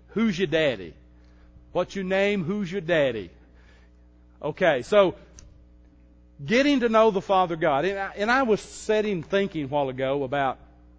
Who's your daddy? What's your name? Who's your daddy? Okay, so getting to know the Father God. And I was sitting thinking a while ago about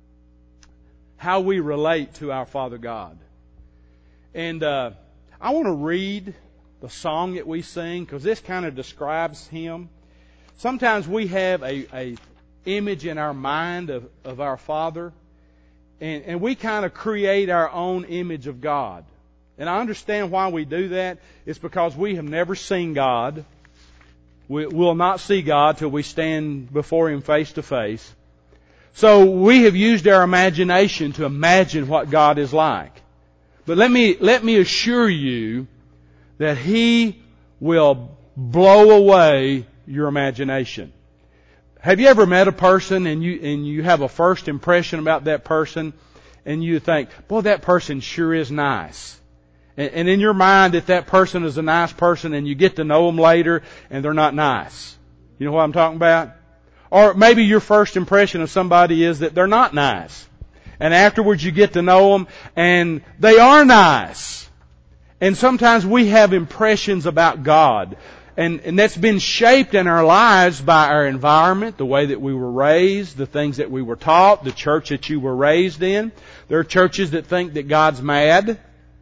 how we relate to our Father God. And I want to read the song that we sing, because this kind of describes Him. Sometimes we have a image in our mind of our Father, and we kind of create our own image of God. And I understand why we do that. It's because we have never seen God. We'll not see God till we stand before Him face to face. So we have used our imagination to imagine what God is like. But let me assure you that He will blow away your imagination. Have you ever met a person and you have a first impression about that person, and you think, boy, that person sure is nice. And in your mind, if that person is a nice person, and you get to know them later and they're not nice. You know what I'm talking about? Or maybe your first impression of somebody is that they're not nice. And afterwards you get to know them and they are nice. And sometimes we have impressions about God. And that's been shaped in our lives by our environment, the way that we were raised, the things that we were taught, the church that you were raised in. There are churches that think that God's mad.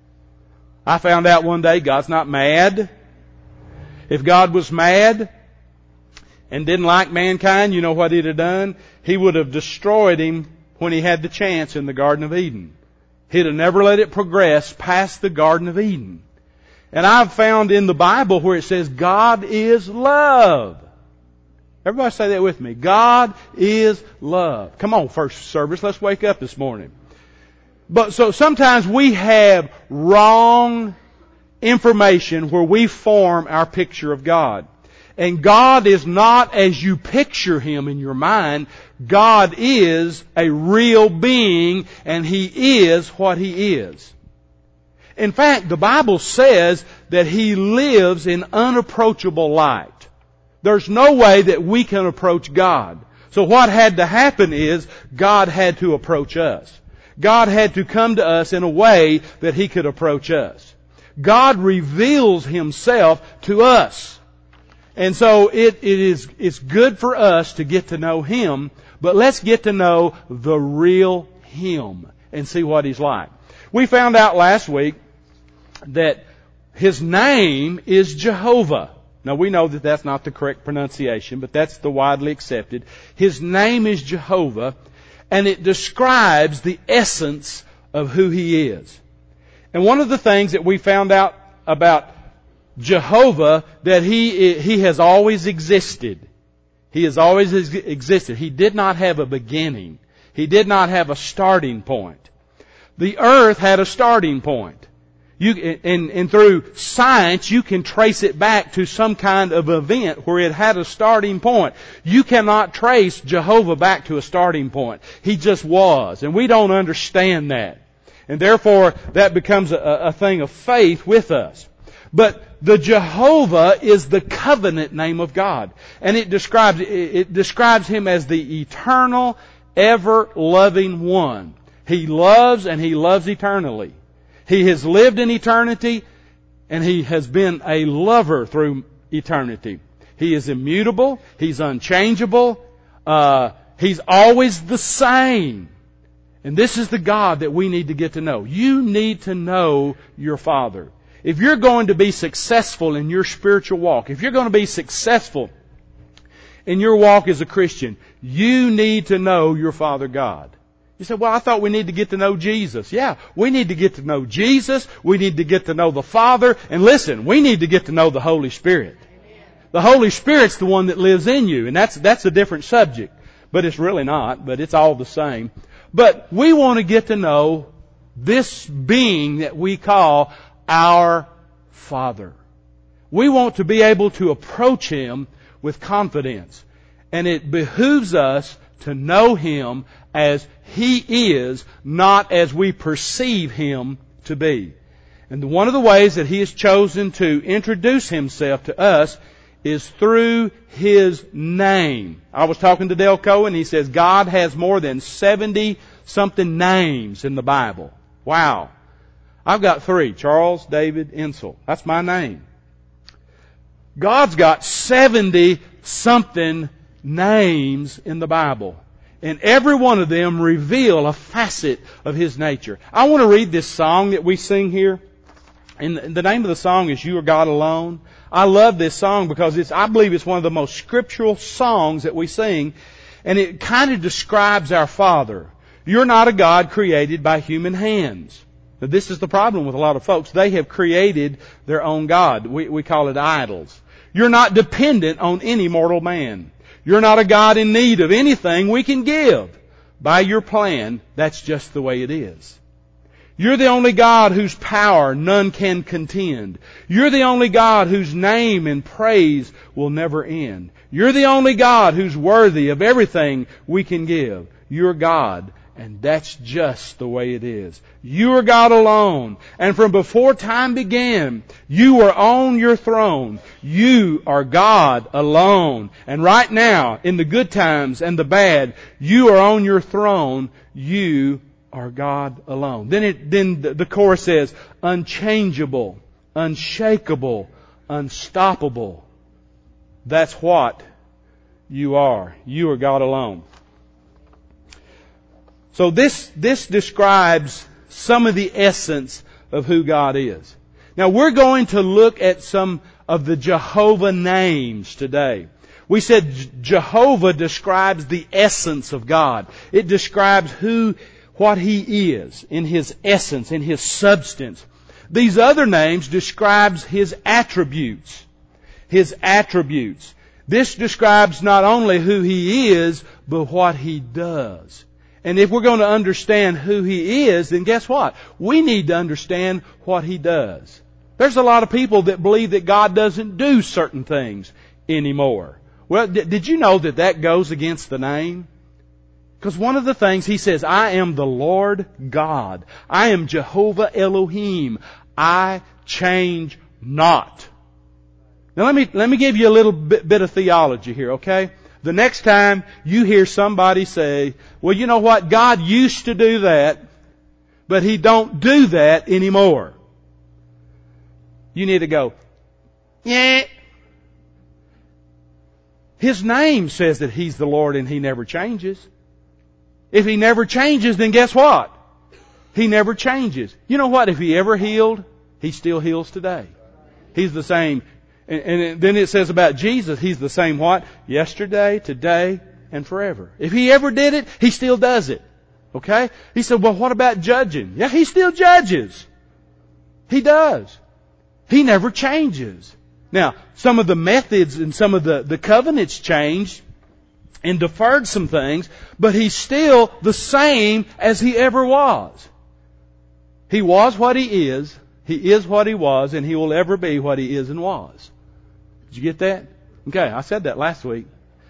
I found out one day God's not mad. If God was mad and didn't like mankind, you know what He'd have done? He would have destroyed him when He had the chance in the Garden of Eden. He'd have never let it progress past the Garden of Eden. And I've found in the Bible where it says God is love. Everybody say that with me. God is love. Come on, first service, let's wake up this morning. But so sometimes we have wrong information where we form our picture of God. And God is not as you picture Him in your mind. God is a real being, and He is what He is. In fact, the Bible says that He lives in unapproachable light. There's no way that we can approach God. So what had to happen is God had to approach us. God had to come to us in a way that He could approach us. God reveals Himself to us. And so it's good for us to get to know Him, but let's get to know the real Him and see what He's like. We found out last week that His name is Jehovah. Now we know that that's not the correct pronunciation, but that's the widely accepted. His name is Jehovah, and it describes the essence of who He is. And one of the things that we found out about Jehovah, that He has always existed. He has always existed. He did not have a beginning. He did not have a starting point. The earth had a starting point. And through science, you can trace it back to some kind of event where it had a starting point. You cannot trace Jehovah back to a starting point. He just was. And we don't understand that. And therefore, that becomes a thing of faith with us. But the Jehovah is the covenant name of God. And it describes Him as the eternal, ever-loving one. He loves, and He loves eternally. He has lived in eternity, and He has been a lover through eternity. He is immutable. He's unchangeable. He's always the same. And this is the God that we need to get to know. You need to know your Father. If you're going to be successful in your spiritual walk, if you're going to be successful in your walk as a Christian, you need to know your Father God. You say, well, I thought we need to get to know Jesus. Yeah, we need to get to know Jesus. We need to get to know the Father. And listen, we need to get to know the Holy Spirit. The Holy Spirit's the one that lives in you. And that's a different subject. But it's really not. But it's all the same. But we want to get to know this being that we call our Father. We want to be able to approach Him with confidence. And it behooves us to know Him as He is, not as we perceive Him to be. And one of the ways that He has chosen to introduce Himself to us is through His name. I was talking to Dale Cohen. He says God has more than 70-something names in the Bible. Wow. I've got 3. Charles David Insel. That's my name. God's got 70-something names in the Bible. And every one of them reveal a facet of His nature. I want to read this song that we sing here. And the name of the song is You Are God Alone. I love this song because I believe it's one of the most scriptural songs that we sing. And it kind of describes our Father. You're not a God created by human hands. Now, this is the problem with a lot of folks. They have created their own God. We call it idols. You're not dependent on any mortal man. You're not a God in need of anything we can give. By your plan, that's just the way it is. You're the only God whose power none can contend. You're the only God whose name and praise will never end. You're the only God who's worthy of everything we can give. You're God, and that's just the way it is. You are God alone, and from before time began, you were on your throne. You are God alone. And right now, in the good times and the bad, you are on your throne. You are God alone. Then the chorus says, unchangeable, unshakable, unstoppable. That's what you are. You are God alone. So this describes some of the essence of who God is. Now we're going to look at some of the Jehovah names today. We said Jehovah describes the essence of God. It describes what He is in His essence, in His substance. These other names describes His attributes. His attributes. This describes not only who He is, but what He does. And if we're going to understand who He is, then guess what? We need to understand what He does. There's a lot of people that believe that God doesn't do certain things anymore. Well, did you know that goes against the name? Because one of the things He says, I am the Lord God. I am Jehovah Elohim. I change not. Now let me give you a little bit of theology here, okay? The next time you hear somebody say, well, you know what? God used to do that, but He don't do that anymore. You need to go, yeah. His name says that He's the Lord and He never changes. If He never changes, then guess what? He never changes. You know what? If He ever healed, He still heals today. He's the same. And then it says about Jesus, He's the same what? Yesterday, today, and forever. If He ever did it, He still does it. Okay? He said, well, what about judging? Yeah, He still judges. He does. He never changes. Now, some of the methods and some of the covenants changed and deferred some things, but He's still the same as He ever was. He was what He is what He was, and He will ever be what He is and was. Did you get that? Okay, I said that last week.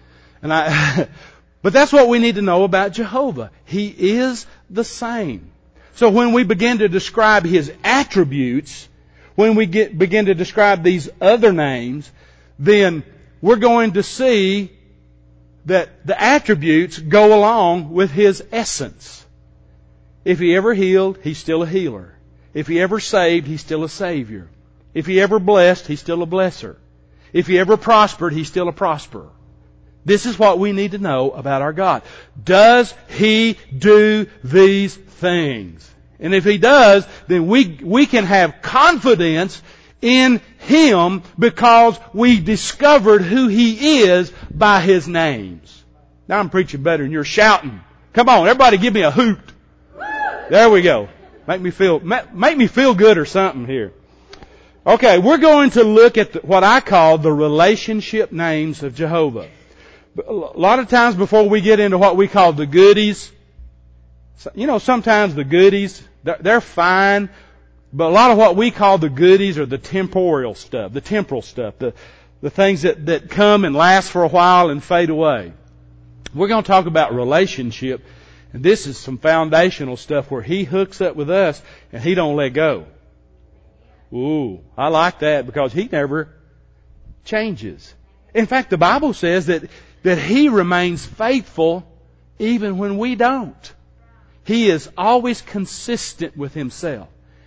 But that's what we need to know about Jehovah. He is the same. So when we begin to describe His attributes, when we begin to describe these other names, then we're going to see that the attributes go along with His essence. If He ever healed, He's still a healer. If He ever saved, He's still a Savior. If He ever blessed, He's still a blesser. If He ever prospered, He's still a prosperer. This is what we need to know about our God. Does He do these things? And if He does, then we can have confidence in Him because we discovered who He is by His names. Now I'm preaching better than you're shouting. Come on, everybody give me a hoot. There we go. Make me feel good or something here. Okay, we're going to look at what I call the relationship names of Jehovah. A lot of times before we get into what we call the goodies, you know, sometimes the goodies, they're fine, but a lot of what we call the goodies are the temporal stuff, the things that come and last for a while and fade away. We're going to talk about relationship, and this is some foundational stuff where He hooks up with us and He don't let go. Ooh, I like that because He never changes. In fact, the Bible says that He remains faithful even when we don't. He is always consistent with Himself.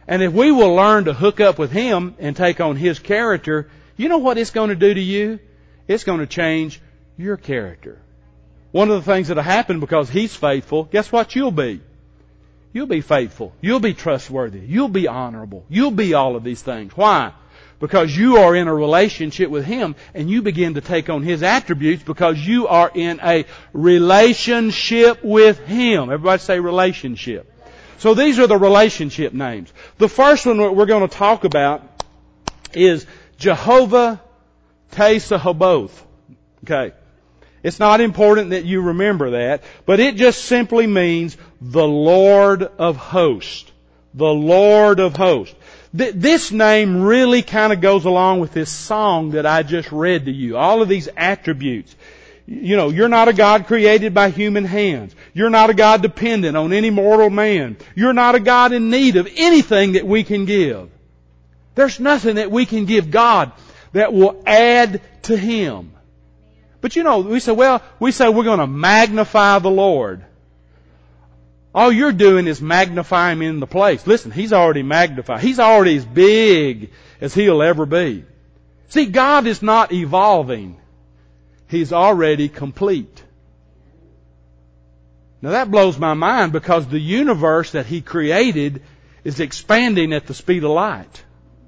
And if we will learn to hook up with Him and take on His character, you know what it's going to do to you? It's going to change your character. One of the things that will happen because He's faithful, guess what you'll be? You'll be faithful. You'll be trustworthy. You'll be honorable. You'll be all of these things. Why? Because you are in a relationship with Him and you begin to take on His attributes because you are in a relationship with Him. Everybody say relationship. So these are the relationship names. The first one that we're going to talk about is Jehovah Tsabaoth. Okay. It's not important that you remember that, but it just simply means the Lord of hosts. The Lord of hosts. This name really kind of goes along with this song that I just read to you. All of these attributes. You know, you're not a God created by human hands. You're not a God dependent on any mortal man. You're not a God in need of anything that we can give. There's nothing that we can give God that will add to Him. But you know, we say we're going to magnify the Lord. All you're doing is magnify Him in the place. Listen, He's already magnified. He's already as big as He'll ever be. See, God is not evolving. He's already complete. Now that blows my mind because the universe that He created is expanding at the speed of light.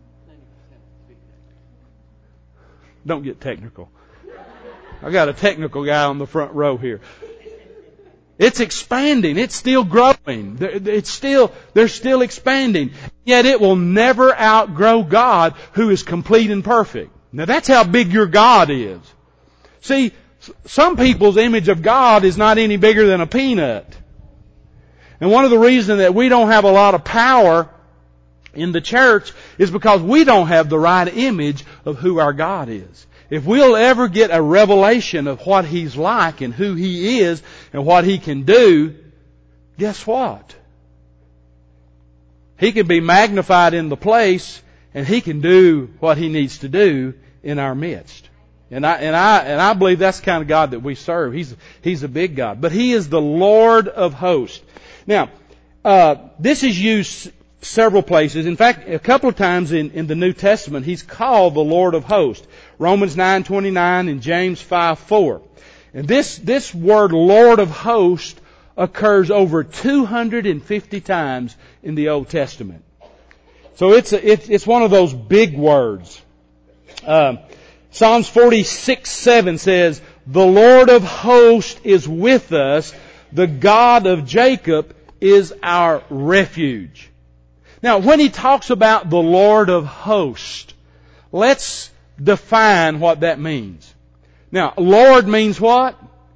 Don't get technical. I got a technical guy on the front row here. It's expanding. It's still growing. They're still expanding. Yet it will never outgrow God who is complete and perfect. Now that's how big your God is. See, some people's image of God is not any bigger than a peanut. And one of the reasons that we don't have a lot of power in the church is because we don't have the right image of who our God is. If we'll ever get a revelation of what He's like and who He is and what He can do, guess what? He can be magnified in the place and He can do what He needs to do in our midst. And I believe that's the kind of God that we serve. He's a big God. But He is the Lord of hosts. Now, this is used several places. In fact, a couple of times in the New Testament, He's called the Lord of hosts. Romans 9:29 and James 5:4. And this word Lord of hosts occurs over 250 times in the Old Testament. So it's one of those big words. Psalms 46:7 says, "The Lord of hosts is with us. The God of Jacob is our refuge." Now, when he talks about the Lord of hosts, let's define what that means. Now, Lord means what?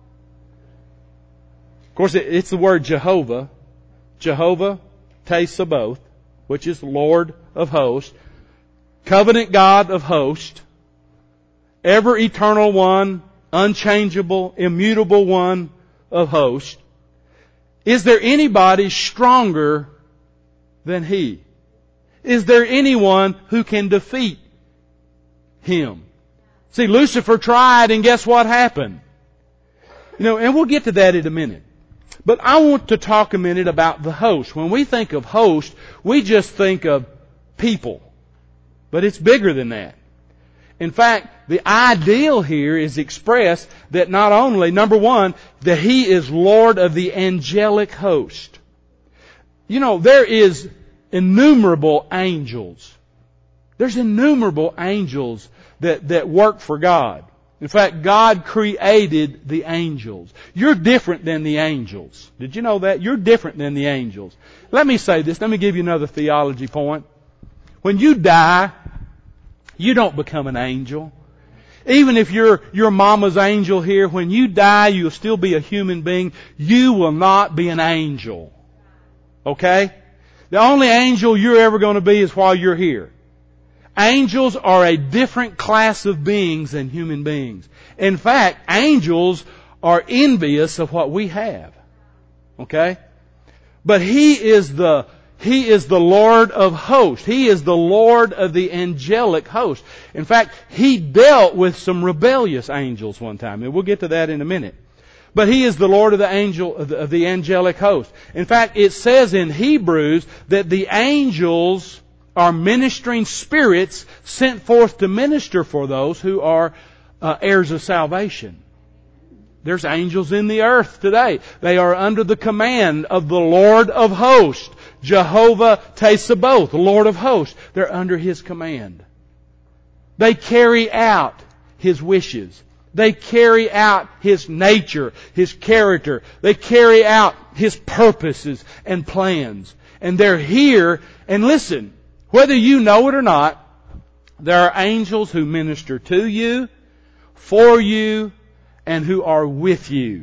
Of course, it's the word Jehovah. Jehovah Tsabaoth, which is Lord of hosts. Covenant God of hosts. Ever eternal one, unchangeable, immutable one of hosts. Is there anybody stronger than He? Is there anyone who can defeat Him? See, Lucifer tried and guess what happened? You know, and we'll get to that in a minute. But I want to talk a minute about the host. When we think of host, we just think of people. But it's bigger than that. In fact, the ideal here is expressed that not only, number one, that He is Lord of the angelic host. You know, there is innumerable angels. There's innumerable angels that work for God. In fact, God created the angels. You're different than the angels. Did you know that? You're different than the angels. Let me say this. Let me give you another theology point. When you die, you don't become an angel. Even if you're your mama's angel here, when you die, you'll still be a human being. You will not be an angel. Okay? The only angel you're ever going to be is while you're here. Angels are a different class of beings than human beings. In fact, angels are envious of what we have. Okay? But He is the Lord of hosts. He is the Lord of the angelic host. In fact, He dealt with some rebellious angels one time, and we'll get to that in a minute. but He is the Lord of the angelic host. In fact, it says in Hebrews that the angels are ministering spirits sent forth to minister for those who are heirs of salvation. There's angels in the earth today. They are under the command of the Lord of hosts, Jehovah Tsabaoth, the Lord of hosts. They're under His command. They carry out His wishes. They carry out His nature, His character. They carry out His purposes and plans. And they're here. And listen, whether you know it or not, there are angels who minister to you, for you, and who are with you.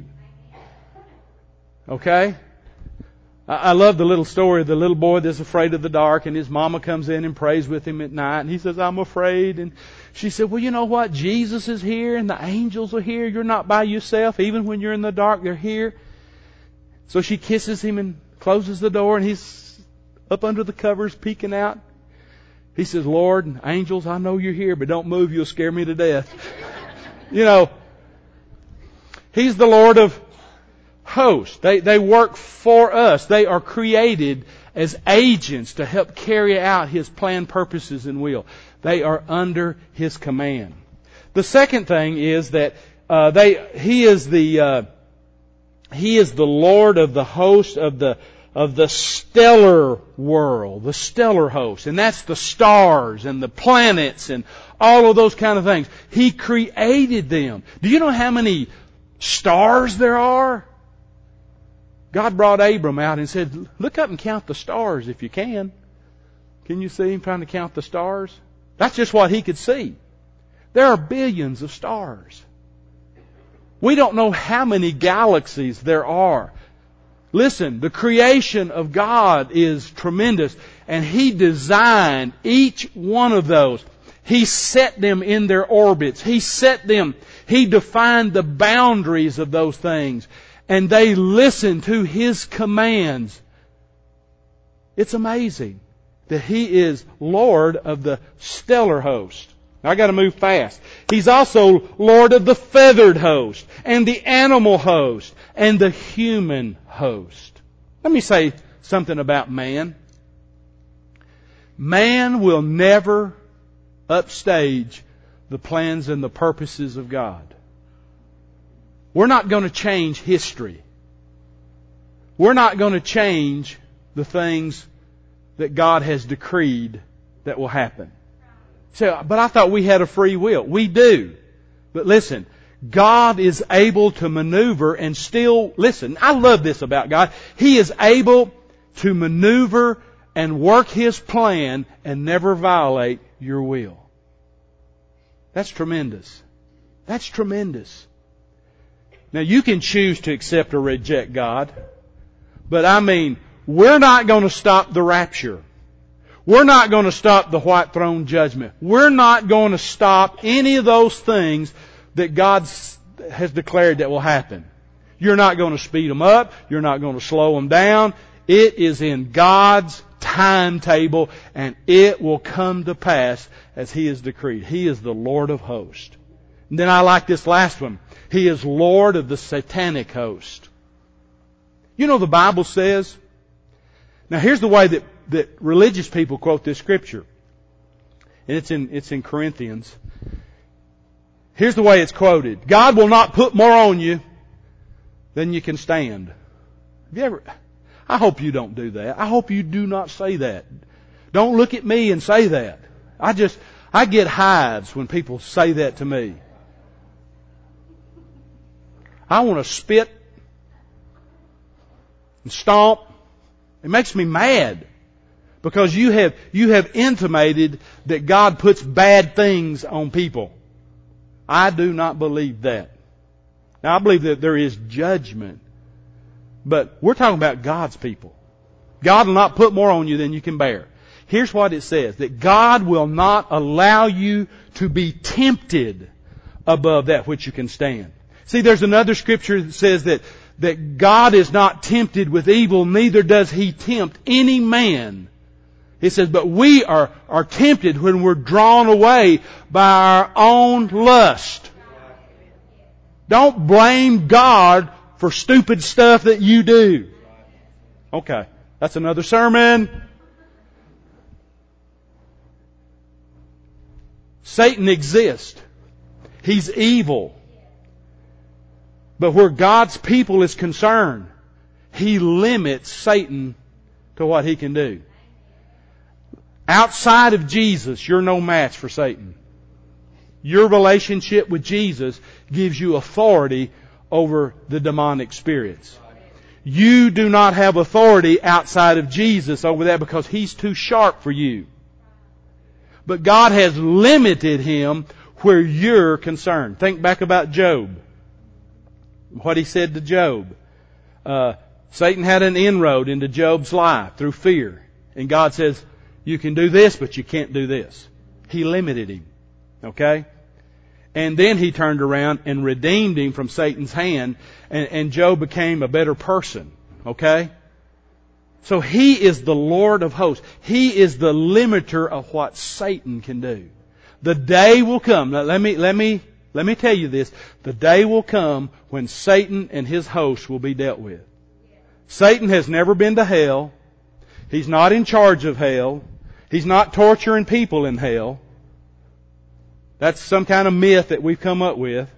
Okay? I love the little story of the little boy that's afraid of the dark, and his mama comes in and prays with him at night, and he says, I'm afraid. And she said, well, you know what? Jesus is here, and the angels are here. You're not by yourself. Even when you're in the dark, they're here. So she kisses him and closes the door, and he's up under the covers peeking out. He says, Lord, angels, I know you're here, but don't move. You'll scare me to death. You know, He's the Lord of hosts. They work for us. They are created as agents to help carry out His plan, purposes, and will. They are under His command. The second thing is that He is the Lord of the host of the stellar world, the stellar host, and that's the stars and the planets and all of those kind of things. He created them. Do you know how many stars there are? God brought Abram out and said, look up and count the stars if you can. Can you see him trying to count the stars? That's just what he could see. There are billions of stars. We don't know how many galaxies there are. Listen, the creation of God is tremendous, and He designed each one of those. He set them in their orbits. He set them. He defined the boundaries of those things. And they listen to His commands. It's amazing that He is Lord of the stellar host. Now I got to move fast. He's also Lord of the feathered host, and the animal host, and the human host. Let me say something about man. Man will never upstage the plans and the purposes of God. We're not going to change history. We're not going to change the things that God has decreed that will happen. So, but I thought we had a free will. We do. But listen, God is able to maneuver and still, listen, I love this about God. He is able to maneuver and work His plan and never violate your will. That's tremendous. That's tremendous. Now you can choose to accept or reject God, but I mean, we're not going to stop the rapture. We're not going to stop the white throne judgment. We're not going to stop any of those things that God has declared that will happen. You're not going to speed them up. You're not going to slow them down. It is in God's timetable, and it will come to pass as He has decreed. He is the Lord of hosts. And then I like this last one. He is Lord of the satanic host. You know the Bible says, now here's the way that religious people quote this scripture. And it's in Corinthians. Here's the way it's quoted. God will not put more on you than you can stand. Have you ever? I hope you don't do that. I hope you do not say that. Don't look at me and say that. I get hives when people say that to me. I want to spit and stomp. It makes me mad because you have intimated that God puts bad things on people. I do not believe that. Now I believe that there is judgment, but we're talking about God's people. God will not put more on you than you can bear. Here's what it says, that God will not allow you to be tempted above that which you can stand. See, there's another scripture that says that God is not tempted with evil, neither does He tempt any man. It says, but we are tempted when we're drawn away by our own lust. Don't blame God for stupid stuff that you do. Okay, that's another sermon. Satan exists. He's evil. But where God's people is concerned, He limits Satan to what he can do. Outside of Jesus, you're no match for Satan. Your relationship with Jesus gives you authority over the demonic spirits. You do not have authority outside of Jesus over that because He's too sharp for you. But God has limited him where you're concerned. Think back about Job. What he said to Job. Satan had an inroad into Job's life through fear. And God says, you can do this, but you can't do this. He limited him. Okay? And then He turned around and redeemed him from Satan's hand. And Job became a better person. Okay? So He is the Lord of hosts. He is the limiter of what Satan can do. The day will come. Now let me tell you this. The day will come when Satan and his hosts will be dealt with. Satan has never been to hell. He's not in charge of hell. He's not torturing people in hell. That's some kind of myth that we've come up with.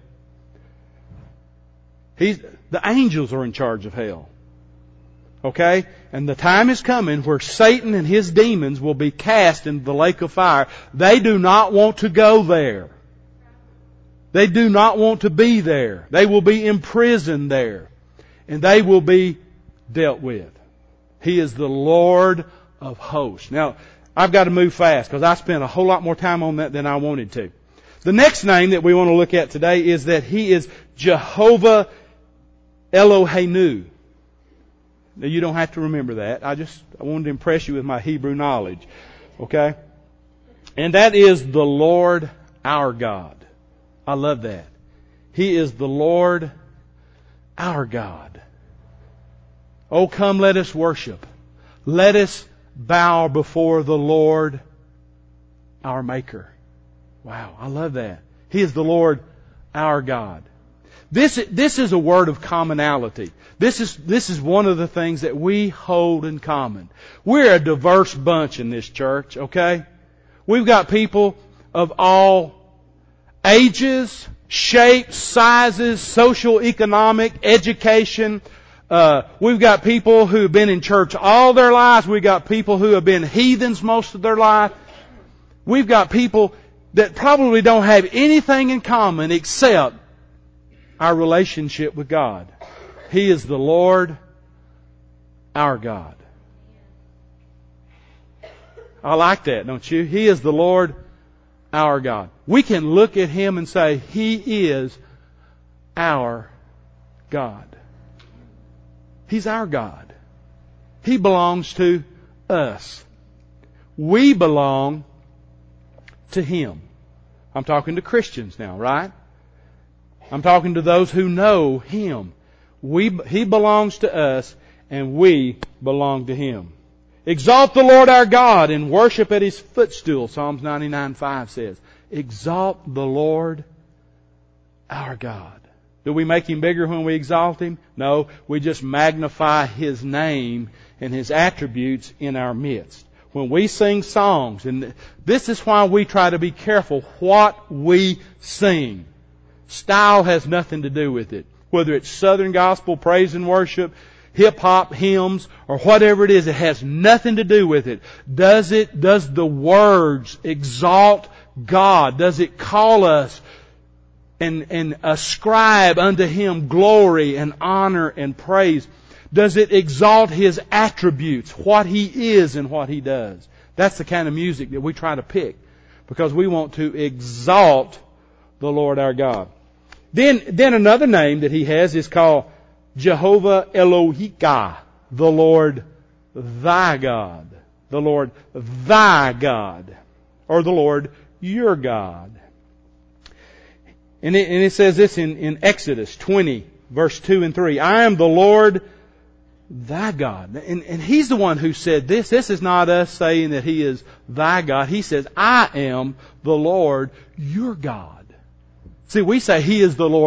The angels are in charge of hell. Okay? And the time is coming where Satan and his demons will be cast into the lake of fire. They do not want to go there. They do not want to be there. They will be imprisoned there. And they will be dealt with. He is the Lord of hosts. Now, I've got to move fast because I spent a whole lot more time on that than I wanted to. The next name that we want to look at today is that He is Jehovah Eloheinu. Now, you don't have to remember that. I wanted to impress you with my Hebrew knowledge. Okay? And that is the Lord our God. I love that. He is the Lord our God. Oh, come let us worship. Let us bow before the Lord our Maker. Wow, I love that. He is the Lord our God. This is a word of commonality. This is one of the things that we hold in common. We're a diverse bunch in this church, okay? We've got people of all ages, shapes, sizes, social, economic, education. We've got people who have been in church all their lives. We've got people who have been heathens most of their life. We've got people that probably don't have anything in common except our relationship with God. He is the Lord our God. I like that, don't you? He is the Lord our God. We can look at Him and say, He is our God. He's our God. He belongs to us. We belong to Him. I'm talking to Christians now, right? I'm talking to those who know Him. He belongs to us and we belong to Him. Exalt the Lord our God and worship at His footstool, Psalms 99:5 says. Exalt the Lord our God. Do we make Him bigger when we exalt Him? No, we just magnify His name and His attributes in our midst. When we sing songs, and this is why we try to be careful what we sing. Style has nothing to do with it. Whether it's Southern gospel, praise and worship, hip-hop, hymns, or whatever it has nothing to do with it. Does the words exalt God? Does it call us and ascribe unto Him glory and honor and praise? Does it exalt His attributes, what He is and what He does? That's the kind of music that we try to pick because we want to exalt the Lord our God. Then another name that He has is called Jehovah Elohika, the Lord thy God. The Lord thy God. Or the Lord your God. And it says this in Exodus 20, verse 2 and 3. I am the Lord thy God. And He's the one who said this. This is not us saying that He is thy God. He says, I am the Lord your God. See, we say He is the Lord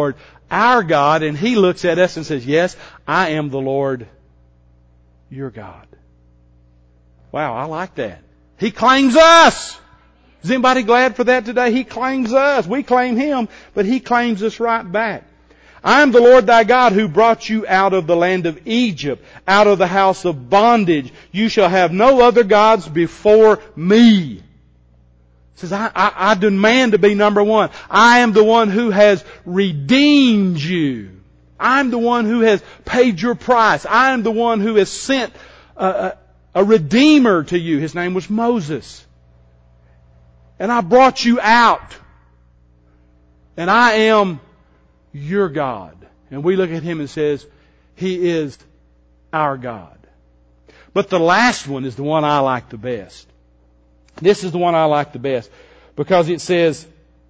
our God, and He looks at us and says, yes, I am the Lord your God. Wow, I like that. He claims us. Is anybody glad for that today? He claims us. We claim Him, but He claims us right back. I am the Lord thy God who brought you out of the land of Egypt, out of the house of bondage. You shall have no other gods before me. It says, I demand to be number one. I am the one who has redeemed you. I'm the one who has paid your price. I am the one who has sent a redeemer to you. His name was Moses. And I brought you out. And I am your God. And we look at Him and says, He is our God. But the last one is the one I like the best. This is the one I like the best because it says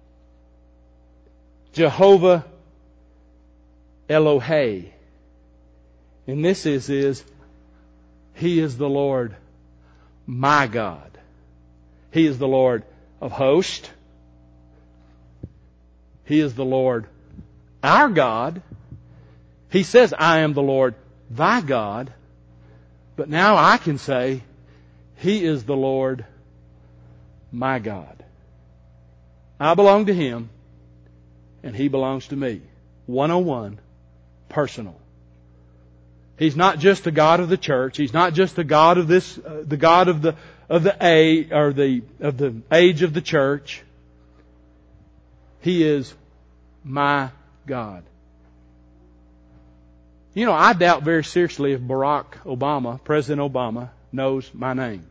Jehovah Elohei. And this is He is the Lord my God. He is the Lord of hosts. He is the Lord our God. He says, I am the Lord thy God. But now I can say, He is the Lord my God. I belong to Him, and He belongs to me. 101, personal. He's not just the God of the church. He's not just the God of this, the God of the age of the church. He is my God. You know, I doubt very seriously if Barack Obama, President Obama, knows my name.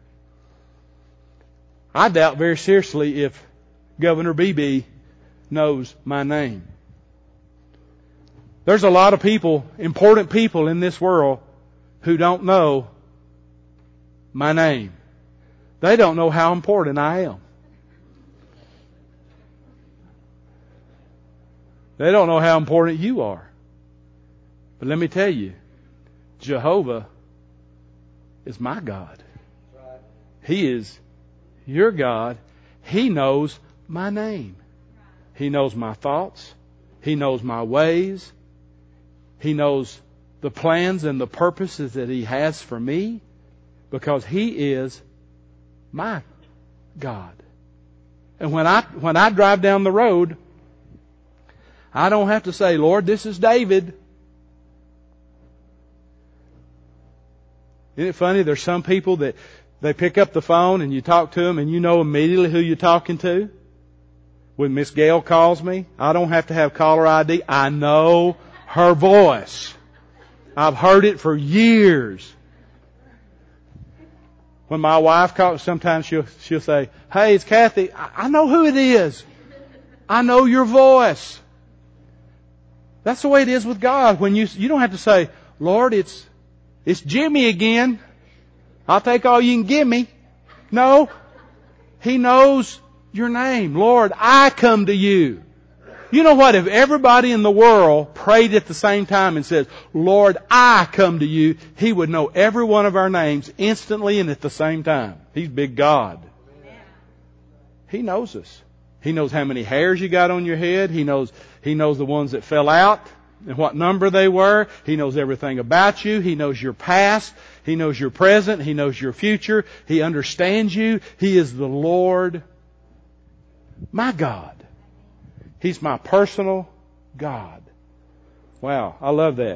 I doubt very seriously if Governor Beebe knows my name. There's a lot of people, important people in this world, who don't know my name. They don't know how important I am. They don't know how important you are. But let me tell you, Jehovah is my God. He is your God. He knows my name. He knows my thoughts. He knows my ways. He knows the plans and the purposes that He has for me because He is my God. And when I drive down the road, I don't have to say, Lord, this is David. Isn't it funny? There's some people that they pick up the phone and you talk to them and you know immediately who you're talking to. When Miss Gail calls me, I don't have to have caller ID. I know her voice. I've heard it for years. When my wife calls, sometimes she'll say, hey, it's Kathy. I know who it is. I know your voice. That's the way it is with God. When you don't have to say, Lord, it's Jimmy again. I'll take all you can give me. No. He knows your name. Lord, I come to you. You know what? If everybody in the world prayed at the same time and said, Lord, I come to you, He would know every one of our names instantly and at the same time. He's big God. He knows us. He knows how many hairs you got on your head. He knows the ones that fell out and what number they were. He knows everything about you. He knows your past. He knows your present. He knows your future. He understands you. He is the Lord, my God. He's my personal God. Wow, I love that.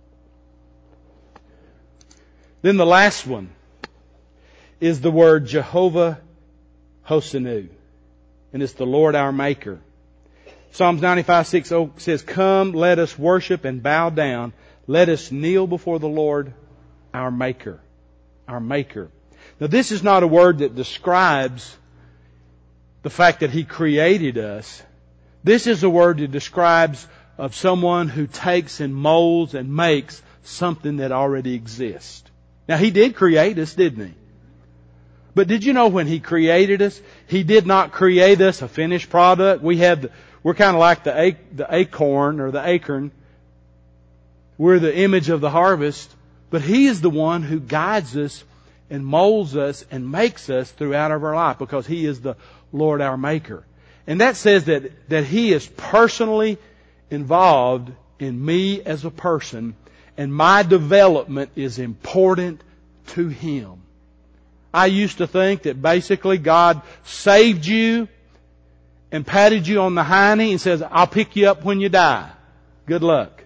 Then the last one is the word Jehovah Hosenu. And it's the Lord our Maker. Psalms 95:6 says, come, let us worship and bow down. Let us kneel before the Lord our Maker. Our Maker. Now this is not a word that describes the fact that He created us. This is a word that describes of someone who takes and molds and makes something that already exists. Now He did create us, didn't He? But did you know when He created us, He did not create us a finished product? We're kind of like the acorn or the acorn. We're the image of the harvest. But He is the one who guides us and molds us and makes us throughout our life because He is the Lord our Maker. And that says that He is personally involved in me as a person, and my development is important to Him. I used to think that basically God saved you and patted you on the hiney and says, I'll pick you up when you die. Good luck.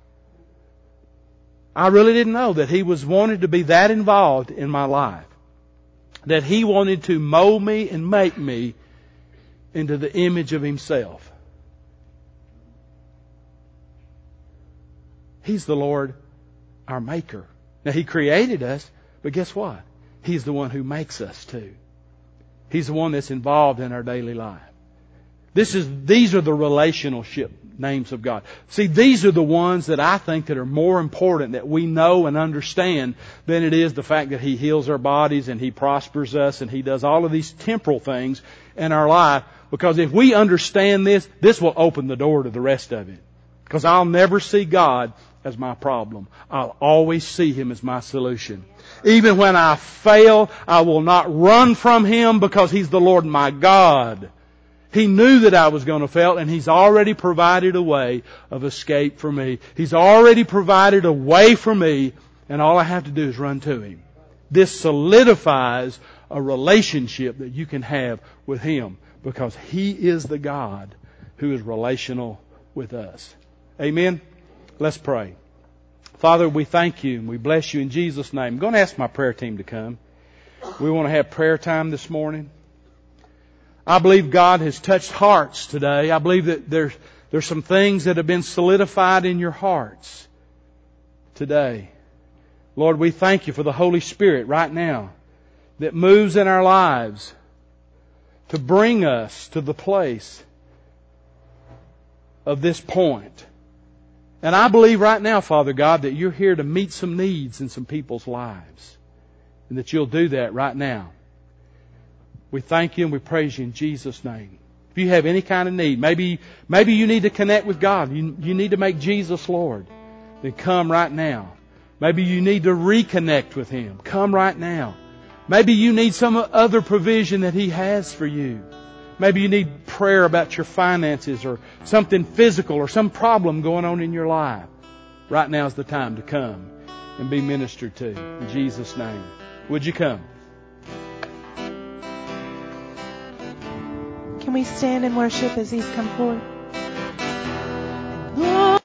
I really didn't know that He was wanted to be that involved in my life. That He wanted to mold me and make me into the image of Himself. He's the Lord, our Maker. Now He created us, but guess what? He's the one who makes us too. He's the one that's involved in our daily life. These are the relationship names of God. See, these are the ones that I think that are more important that we know and understand than it is the fact that He heals our bodies and He prospers us and He does all of these temporal things in our life. Because if we understand this will open the door to the rest of it. Because I'll never see God as my problem. I'll always see Him as my solution. Even when I fail, I will not run from Him because He's the Lord my God. He knew that I was going to fail, and He's already provided a way of escape for me. He's already provided a way for me, and all I have to do is run to Him. This solidifies a relationship that you can have with Him because He is the God who is relational with us. Amen? Let's pray. Father, we thank You and we bless You in Jesus' name. I'm going to ask my prayer team to come. We want to have prayer time this morning. I believe God has touched hearts today. I believe that there's some things that have been solidified in your hearts today. Lord, we thank You for the Holy Spirit right now that moves in our lives to bring us to the place of this point. And I believe right now, Father God, that You're here to meet some needs in some people's lives. And that You'll do that right now. We thank You and we praise You in Jesus' name. If you have any kind of need, maybe you need to connect with God. You need to make Jesus Lord. Then come right now. Maybe you need to reconnect with Him. Come right now. Maybe you need some other provision that He has for you. Maybe you need prayer about your finances or something physical or some problem going on in your life. Right now is the time to come and be ministered to. In Jesus' name. Would you come? Can we stand and worship as these come forward?